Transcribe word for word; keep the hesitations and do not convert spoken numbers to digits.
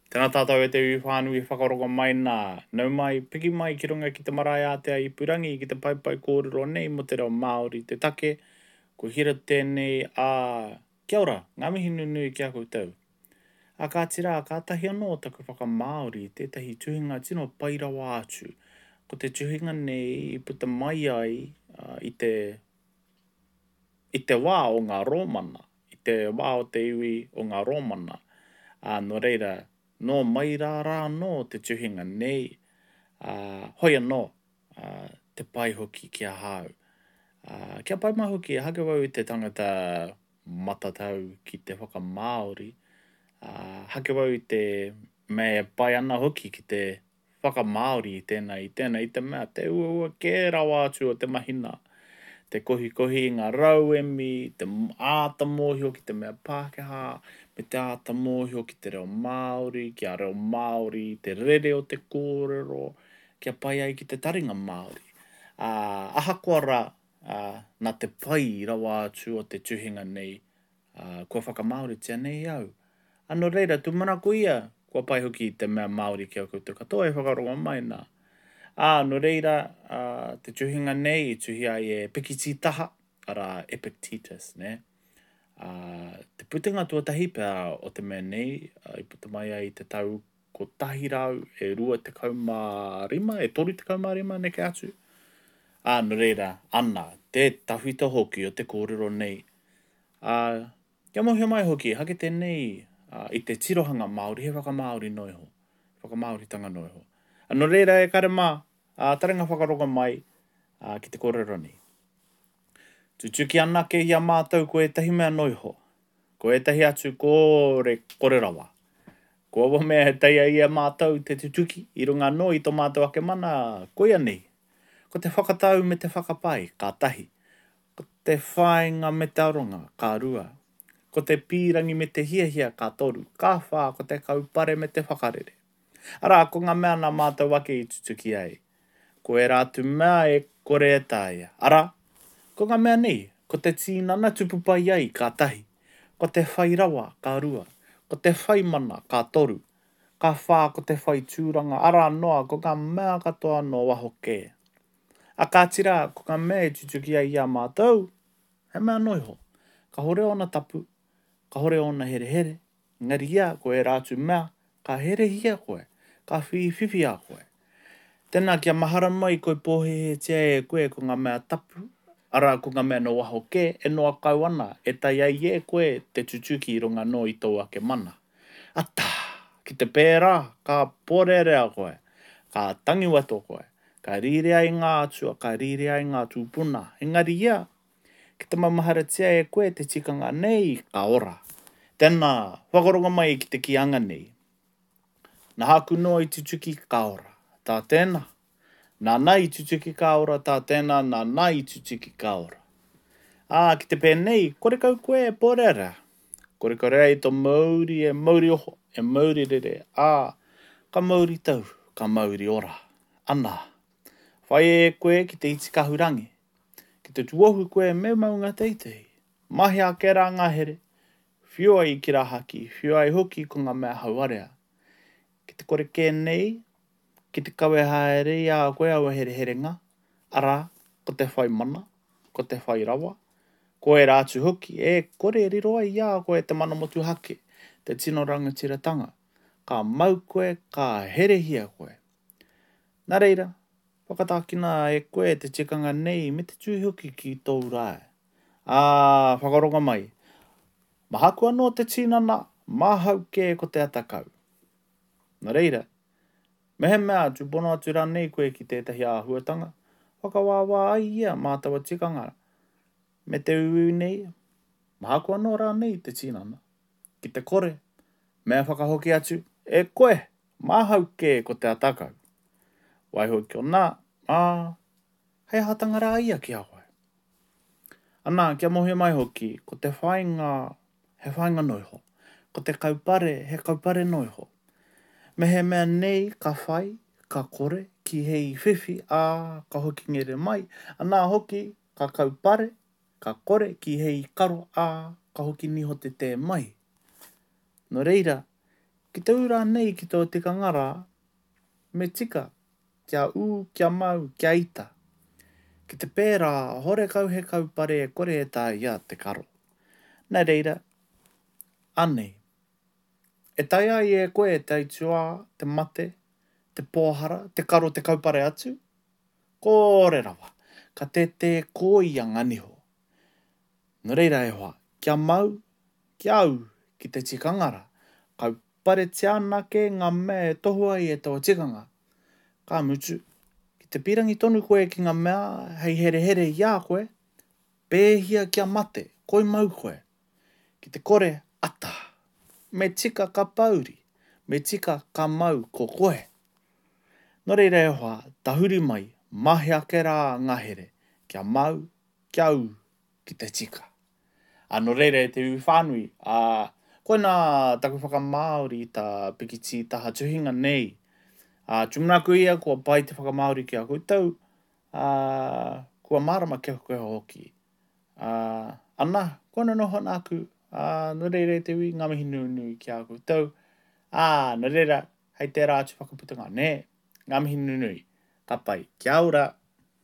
Tēnā tātou e te ui whānui i whakarongo mai nā. Nau mai, piki mai ki runga ki te marae ātea i Purangi, ki te paipai kōrero nei mo te reo Māori te take. Ko hira tēnei a kia ora, ngā mihi nunui ki a koutou. A kā tira, kā tahi anō taku whakamāori i tētahi tuhinga tino pairawa atu. Ko te tuhinga nei i puta mai ai uh, i te i te wā o ngā rōmana. I te wā o te iwi o ngā rōmana. Uh, no reira, no mai rā rā no te tuhinga nei. Uh, hoi anō, uh, te pai hoki ki a hau. Uh, kia pai mai hoki, hake wau i te tangata matatau ki te whakamāori. Uh, hake wau i te me pai ana hoki ki te whakamāori i tēnā, i tēnā, i te mea, te ua ua kē rawa atu o te mahina. Te kohi kohi ngā rauemi, te āta mōhio ki te mea Pākehā, me te āta mōhio ki te reo Māori, ki a reo Māori, te rere o te kōrero, kia pai ai ki te taringa Māori. Uh, aha kua rā, uh, nā te pai rawa atu o te tuhinga nei, uh, kua whakamāori tia nei au. Ano reira, tu manako ia, kua pai hoki te mea Māori ki a koutou katoa e whakarongo mai nā. Ah, no reira, uh, te tuhinga nei, i tuhi ai e Pikititaha, ara Epictetus, ne? Uh, te putinga tuatahi pēr o te mea nei, uh, i puta mai ai te tau ko tahi rau e rua te kaumārima, e toru te kaumārima neke atu. Ah, no reira, ana, te tawhita hoki o te kōrero nei. Uh, kia mohia mai hoki, hake tēnei uh, i te tirohanga Māori, he whakamāori noiho, whakamāori tanga noiho. Ano reira e kare mā, uh, taringa whakaronga mai uh, ki te kōrero nei. Tutuki ana ke ia mātou ko e tahi mea noiho. Ko e tahi atu kōre kore rawa. Ko awa mea he taia ia mātou te tutuki, i runga no i tō mātou ake mana koia nei. Ko te whakatau me te whakapai, kā tahi. Ko te whainga me te aronga, kā rua. Ko te pīrangi me te hiahia, kā toru. Kā whā, ko te kaupare me te whakarere. Ara, ko ngā mea nā mātou wake i tutuki ai. Ko e rātu mea e kore e tāia. Ara, ko ngā mea nei, ko te tīnana tupupai ai, kā tahi. Ko te whairawa, kā rua. Ko te whaimana, kā toru. Kā whā, ko te whai tūranga. Ara noa, ko ngā mea katoa no waho kē. A kā tira, ko ngā mea e tutuki ai ia mātou, he mea noiho. Ka hore ona tapu, ka hore ona here here. Ngari ia, ko e rātu mea, ka here hia koe. Ka whiwhiwi a koe. Tēnā kia mahara mai koe pōhehe tia e koe ko ngā mea tapu. Ara ko ngā mea no waho kē, e noa kau ana, e tai ai e koe te tutuki i runga no i tō ake mana. Ata, ki te pērā, ka porere a koe. Ka tangiwato koe. Ka rire ai ngā atua, ka rire ai ngā tūpuna. Engari ia, ki te mamahara tia e koe te tikanga nei, ka ora. Tēnā, whakaronga mai ki te kianga nei. Nā haku noa i tutuki ka ora. Tā tēnā. Nā nai tutuki ka ora, tā tēnā, nā nai tutuki ka ora. Ah, ki te pēnei, kore kau koe e porera. Kore kore ai tō mauri e mauri oho, e mauri rere. Ah, ka mauri tau, ka mauri ora. Ana. Whai e koe ki te iti kahurangi. Ki te tuohu koe me maunga teitei. Mahi a kera ngā here. Whiua i ki rahaki, whiua i hoki ko ngā mea hauarea. Ki te kore kē nei, ki te kawe haere i a koe au here here ngā. Ara, ko te whai mana, ko te whai rawa. Ko e rātu hoki, e kore riro ai i a koe te mana motu hake, te tino rangatiratanga. Ka mau koe, ka here hia koe. Nā reira, whakatākina e koe te tikanga nei me te tū hoki ki tōu rai. Ah, whakaronga mai. Mahaku anō te tinana, mahau kē ko te atakau. Nā reira, mehe mea tu pono atu rā nei koe ki tētahi āhuatanga. Whakawāwā ai ia mātawa tikanga. Me te ui nei, mahaku anō rā nei te tinana. Ki te kore, mea whakahoki atu, e koe, mahau kē ko te atakau. Waiho ki o nā, ah, hei hatanga rā ia ki a koe. Ana, kia mohia mai hoki, ko te whainga, he whainga noiho. Ko te kaupare, he kaupare noiho. Me he mea nei ka whai, ka kore, ki hei whiwhi, a ka hoki ngere mai. Ana hoki, ka kaupare, ka kore, ki hei karo, a ka hoki niho te te mai. No reira, Ki te ura nei ki tō tikangara, me tika, kia u, kia mau, kia ita. Ki te pērā, hore kau he kaupare e kore e tā ia te karo. Nā reira, anei. E tai ai e koe te aitua, te mate, te pōhara, te karo, te kaupare atu. Kōre rawa, ka te te kōi a nganiho. Nō reira e hoa, kia mau, kia au, ki te tikangara, kaupare te anake ngā mea e tohu ai e tō tikanga. Ka mutu, ki te pirangi tonu koe ki ngā mea, hei here here i a koe, pēhia kia mate, koi mau koe. Ki te kore, ata, me tika ka pauri, me tika ka mau ko koe. Nō reira e hoa, tahuri mai, mahi ake rā ngahere, kia mau, kia au, ki te tika. Anō reira e te iwi whānui, a koe nā taku whakamāori i tā pikiti taha tuhinga nei. A tumanaku ia kua pai te whakamaori ki a koutou, a kua marama ke koe hoki. A ana, kona noho nāku, a nō reira e te iwi ngā mihi nui nui ki a koutou. A nō reira, hei te rātu whakaputunga, ne, ngā mihi nui nui, ka pai, kia ora.